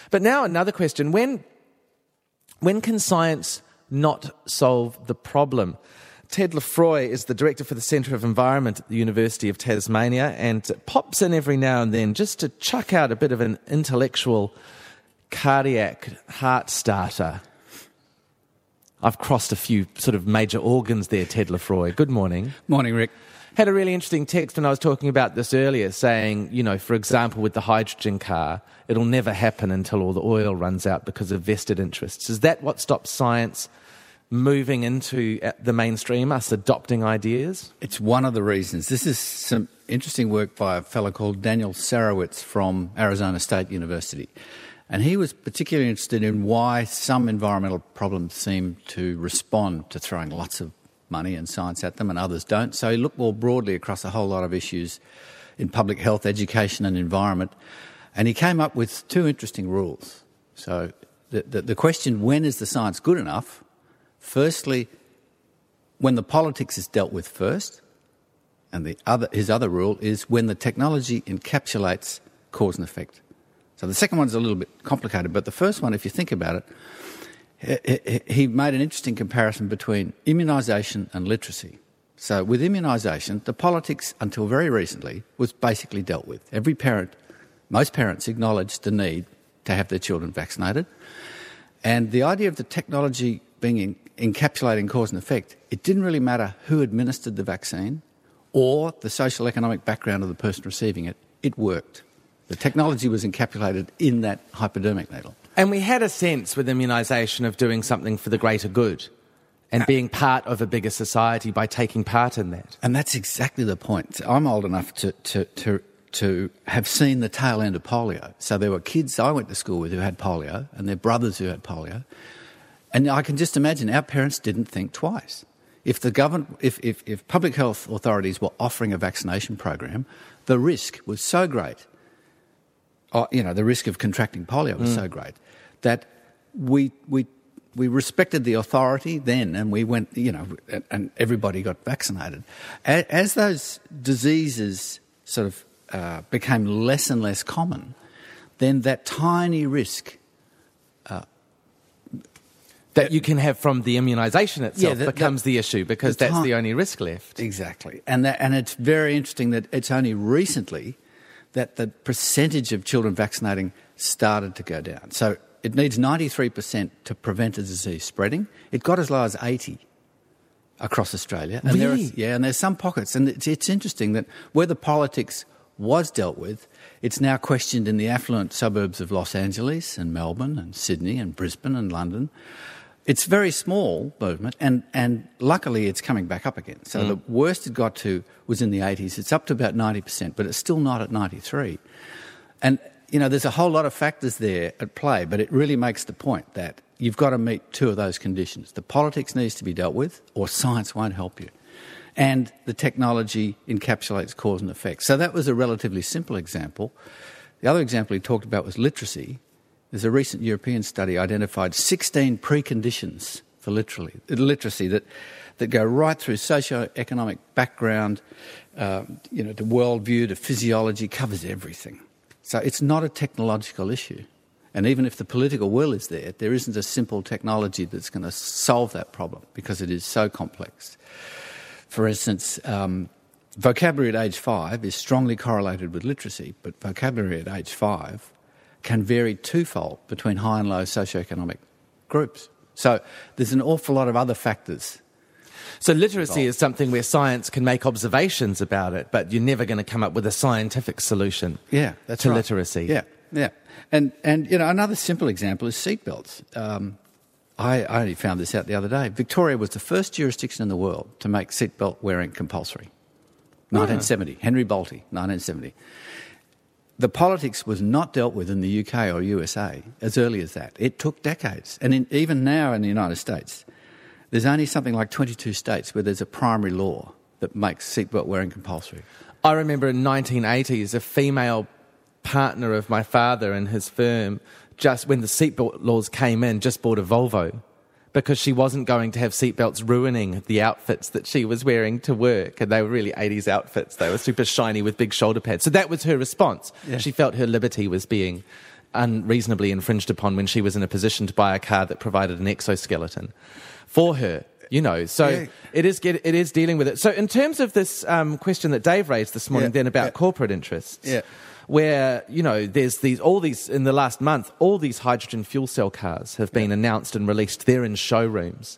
But now another question. When can science not solve the problem? Ted Lefroy is the director for the Centre of Environment at the University of Tasmania and pops in every now and then just to chuck out a bit of an intellectual cardiac heart starter. I've crossed a few sort of major organs there, Ted Lefroy. Good morning. Morning, Rick. Had a really interesting text when I was talking about this earlier, saying, for example, with the hydrogen car, it'll never happen until all the oil runs out because of vested interests. Is that what stops science moving into the mainstream, us adopting ideas? It's one of the reasons. This is some interesting work by a fellow called Daniel Sarowitz from Arizona State University. And he was particularly interested in why some environmental problems seem to respond to throwing lots of money and science at them and others don't. So he looked more broadly across a whole lot of issues in public health, education and environment. And he came up with two interesting rules. So the question, when is the science good enough? Firstly, when the politics is dealt with first. And his other rule is when the technology encapsulates cause and effect. So the second one's a little bit complicated, but the first one, if you think about it, he made an interesting comparison between immunisation and literacy. So with immunisation, the politics, until very recently, was basically dealt with. Most parents acknowledged the need to have their children vaccinated. And the idea of the technology being encapsulating cause and effect, it didn't really matter who administered the vaccine or the social economic background of the person receiving it. It worked. The technology was encapsulated in that hypodermic needle. And we had a sense with immunisation of doing something for the greater good and being part of a bigger society by taking part in that. And that's exactly the point. I'm old enough to have seen the tail end of polio. So there were kids I went to school with who had polio and their brothers who had polio. And I can just imagine our parents didn't think twice. If the government, if public health authorities were offering a vaccination program, the risk was so great, the risk of contracting polio was so great, that we respected the authority then, and we went, and everybody got vaccinated. As those diseases sort of became less and less common, then that tiny risk that you can have from the immunisation itself becomes the issue, because that's the only risk left. Exactly. And it's very interesting that it's only recently that the percentage of children vaccinating started to go down. So it needs 93% to prevent a disease spreading. It got as low as 80 across Australia. And really? And there's some pockets. And it's interesting that where the politics was dealt with, it's now questioned in the affluent suburbs of Los Angeles and Melbourne and Sydney and Brisbane and London. It's very small movement, and luckily it's coming back up again. So the worst it got to was in the 80s. It's up to about 90%, but it's still not at 93%. And, there's a whole lot of factors there at play, but it really makes the point that you've got to meet two of those conditions. The politics needs to be dealt with, or science won't help you. And the technology encapsulates cause and effect. So that was a relatively simple example. The other example he talked about was literacy. There's a recent European study identified 16 preconditions for literacy that go right through socio-economic background, to worldview, to physiology, covers everything. So it's not a technological issue. And even if the political will is there isn't a simple technology that's going to solve that problem because it is so complex. For instance, vocabulary at age 5 is strongly correlated with literacy, but vocabulary at age 5 can vary twofold between high and low socioeconomic groups. So there's an awful lot of other factors. So literacy is something where science can make observations about it, but you're never going to come up with a scientific solution to literacy. Yeah. And another simple example is seatbelts. I only found this out the other day. Victoria was the first jurisdiction in the world to make seatbelt wearing compulsory. 1970. Henry Bolte, 1970. The politics was not dealt with in the UK or USA as early as that. It took decades. And even now in the United States, there's only something like 22 states where there's a primary law that makes seatbelt wearing compulsory. I remember in 1980s, a female partner of my father and his firm, just when the seatbelt laws came in, just bought a Volvo because she wasn't going to have seatbelts ruining the outfits that she was wearing to work. And they were really 80s outfits. They were super shiny with big shoulder pads. So that was her response. Yeah. She felt her liberty was being unreasonably infringed upon when she was in a position to buy a car that provided an exoskeleton for her. So it is dealing with it. So in terms of this question that Dave raised this morning then about corporate interests, where, there's all these, in the last month, all these hydrogen fuel cell cars have been announced and released. They're in showrooms.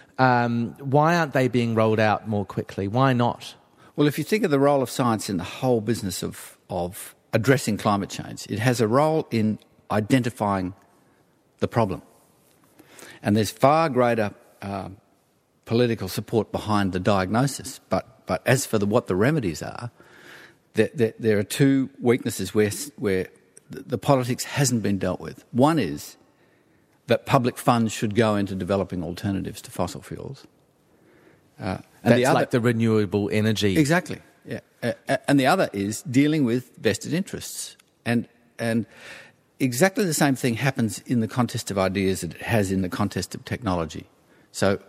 Why aren't they being rolled out more quickly? Why not? Well, if you think of the role of science in the whole business of addressing climate change, it has a role in identifying the problem. And there's far greater political support behind the diagnosis. But as for what the remedies are, there are two weaknesses where the politics hasn't been dealt with. One is that public funds should go into developing alternatives to fossil fuels. And that's like the renewable energy. Exactly, yeah. And the other is dealing with vested interests. And exactly the same thing happens in the contest of ideas that it has in the contest of technology. So,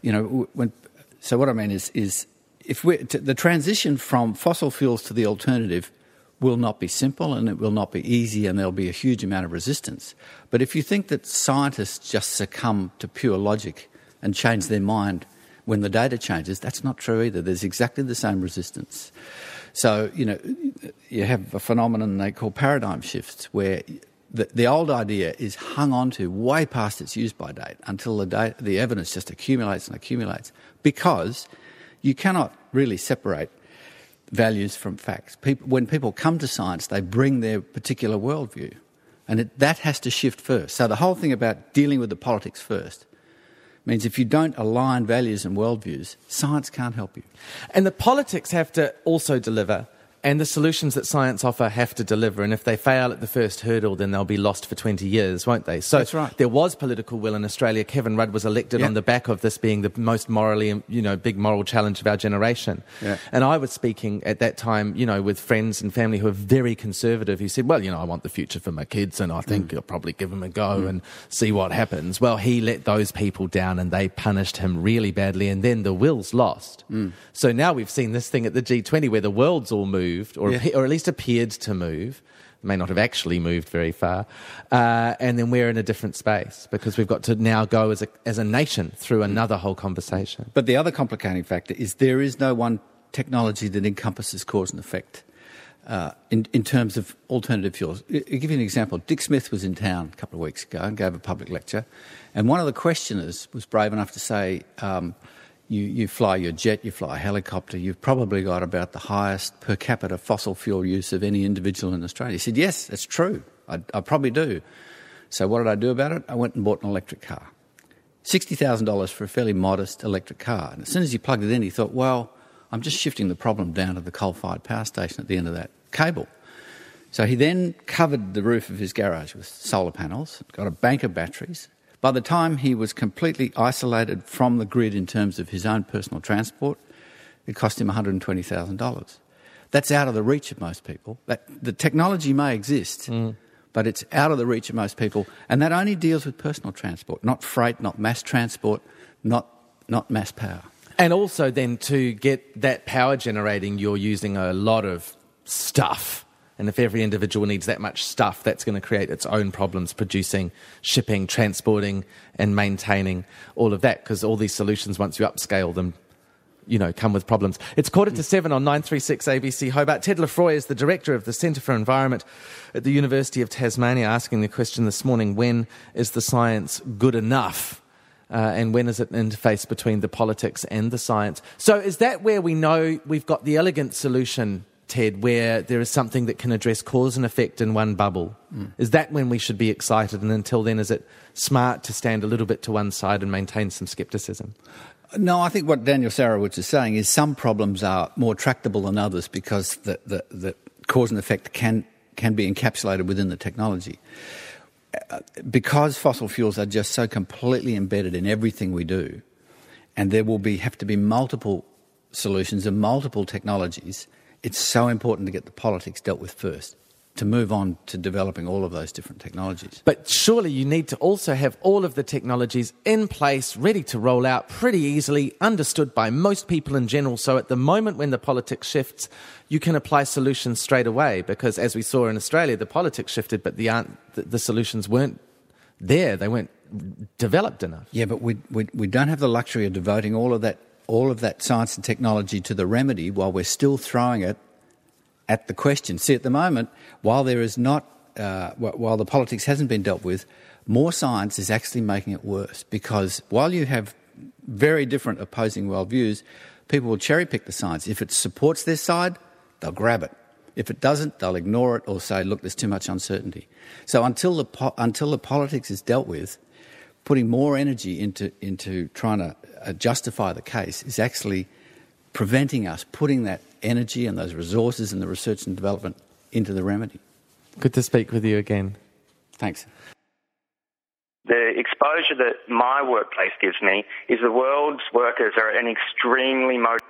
what I mean is if the transition from fossil fuels to the alternative will not be simple and it will not be easy and there'll be a huge amount of resistance. But if you think that scientists just succumb to pure logic and change their mind when the data changes, that's not true either. There's exactly the same resistance. So, you have a phenomenon they call paradigm shifts where the old idea is hung on to way past its use-by date until the evidence just accumulates and accumulates, because you cannot really separate values from facts. When people come to science, they bring their particular worldview, and that has to shift first. So the whole thing about dealing with the politics first means if you don't align values and worldviews, science can't help you. And the politics have to also deliver, and the solutions that science offer have to deliver. And if they fail at the first hurdle, then they'll be lost for 20 years, won't they? So that's right. There was political will in Australia. Kevin Rudd was elected on the back of this being the most morally, big moral challenge of our generation. Yeah. And I was speaking at that time, with friends and family who are very conservative, who said, well, I want the future for my kids and I think I'll probably give them a go and see what happens. Well, he let those people down and they punished him really badly, and then the will's lost. So now we've seen this thing at the G20 where the world's all moved, or at least appeared to move. May not have actually moved very far, and then we're in a different space because we've got to now go as a nation through another whole conversation. But the other complicating factor is there is no one technology that encompasses cause and effect in terms of alternative fuels. I'll give you an example. Dick Smith was in town a couple of weeks ago and gave a public lecture, and one of the questioners was brave enough to say, You fly your jet, you fly a helicopter, you've probably got about the highest per capita fossil fuel use of any individual in Australia. He said, yes, that's true. I probably do. So what did I do about it? I went and bought an electric car. $60,000 for a fairly modest electric car. And as soon as he plugged it in, he thought, well, I'm just shifting the problem down to the coal-fired power station at the end of that cable. So he then covered the roof of his garage with solar panels, got a bank of batteries. By the time he was completely isolated from the grid in terms of his own personal transport, it cost him $120,000. That's out of the reach of most people. The technology may exist, but it's out of the reach of most people, and that only deals with personal transport, not freight, not mass transport, not mass power. And also then to get that power generating, you're using a lot of stuff. And if every individual needs that much stuff, that's going to create its own problems producing, shipping, transporting and maintaining all of that, because all these solutions, once you upscale them, come with problems. It's 7:15 on 936 ABC Hobart. Ted Lefroy is the Director of the Centre for Environment at the University of Tasmania, asking the question this morning, when is the science good enough? And when is it an interface between the politics and the science? So is that where we know we've got the elegant solution, Ted, where there is something that can address cause and effect in one bubble? Is that when we should be excited? And until then, is it smart to stand a little bit to one side and maintain some scepticism? No, I think what Daniel Sarowitz is saying is some problems are more tractable than others because the cause and effect can be encapsulated within the technology. Because fossil fuels are just so completely embedded in everything we do, and there will have to be multiple solutions and multiple technologies, it's so important to get the politics dealt with first. to move on to developing all of those different technologies. But surely you need to also have all of the technologies in place, ready to roll out pretty easily, understood by most people in general. So at the moment when the politics shifts, you can apply solutions straight away. Because as we saw in Australia, the politics shifted, but the solutions weren't there. They weren't developed enough. Yeah, but we don't have the luxury of devoting all of that science and technology to the remedy while we're still throwing it at the question. See, at the moment, while there is not, while the politics hasn't been dealt with, more science is actually making it worse, because while you have very different opposing worldviews, people will cherry pick the science. If it supports their side, they'll grab it. If it doesn't, they'll ignore it or say, look, there's too much uncertainty. So until the politics is dealt with, putting more energy into trying to justify the case is actually preventing us putting that energy and those resources and the research and development into the remedy. Good to speak with you again. Thanks. The exposure that my workplace gives me is the world's workers are an extremely motivated